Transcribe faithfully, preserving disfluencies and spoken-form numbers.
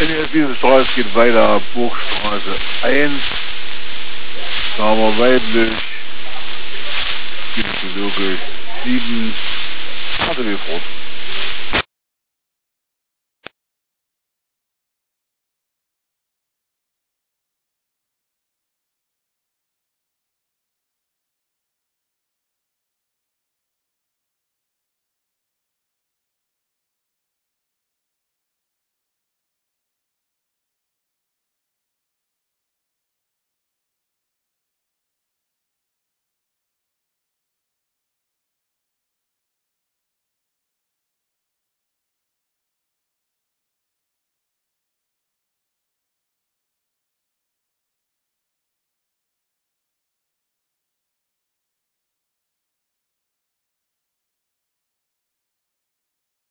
Diese Straße geht weiter Burgstraße eins. Da haben wir weiblich. Gynäkologisch sieben. Also wir froh.